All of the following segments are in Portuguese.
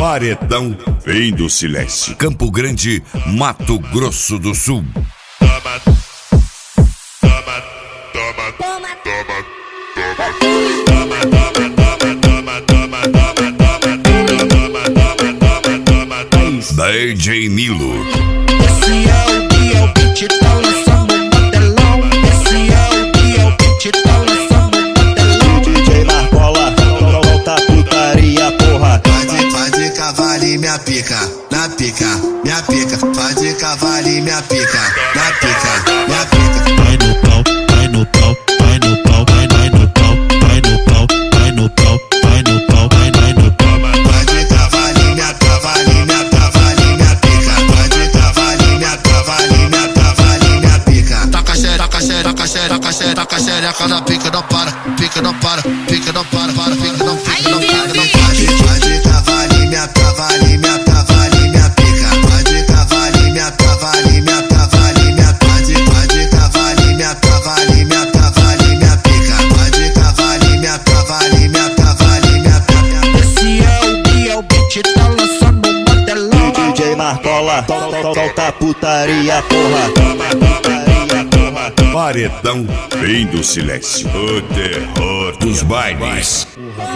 Paredão vem do silêncio. Campo Grande, Mato Grosso do Sul. DJ Nilo. Esse é o beat, tá lançando um modelão. Esse é o beat, tá lançando um modelão. DJ Marcola, solta a putaria, porra. Pode cavalo e minha pica, na pica, minha pica. Pode cavalo e minha pica, na pica, minha pica. Vai no pau, vai no pau, vai no pau, vai no pau, vai no pau, vai no pau, vai no pau, vai no pau. Pode cavalo e minha cavalinha, cavalinha pica. Pode cavalo e minha cavalinha, cavalinha pica. Taca xereca na pica, não para, pica não para, pica não para, pica não para, não para, não para. Pode cavalo e minha cavalinha, cavalinha pica. Pode cavalo e minha cavalinha, cavalinha. Pode cavalo e minha cavalinha, cavalinha pica. Pode cavalo e minha cavalinha, cavalinha pica. Esse é o beat, tá lançando um modelão. DJ Marcola, solta a putaria, porra. Paredão vem do silêncio. O terror dos bailes.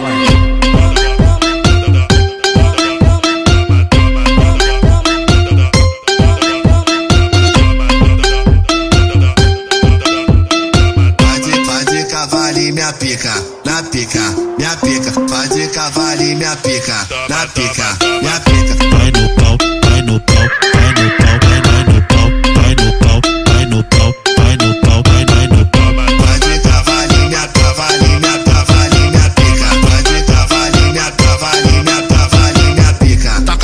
Pode cavalo e minha pica, na pica, minha pica. Pode cavalo e minha pica, na pica, minha pica. Vai no pau, vai no pau, vai no pau, vai no pau, vai no pau, vai no pau, vai no pau, vai no pau. Pode cavalo e minha cavalinha, cavalinha pica. Pode cavalo e minha cavalinha, cavalinha pica. Taca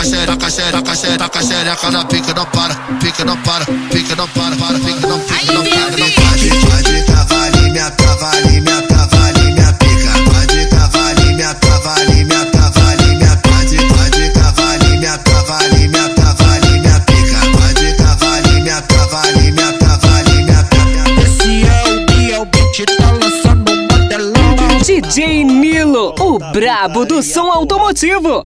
xereca na pica, não para, pica não para, pica não para, pica não para, não para, não para. Pode cavalo e minha cavalinha, cavalinha pica. Pode cavalo e minha cavalinha, cavalinha. Pode cavalo e minha cavalinha, cavalinha pica. Pode cavalo e minha cavalinha, cavalinha pica. Esse é o beat, tá lançando um modelão. DJ Nilo, o brabo do som automotivo.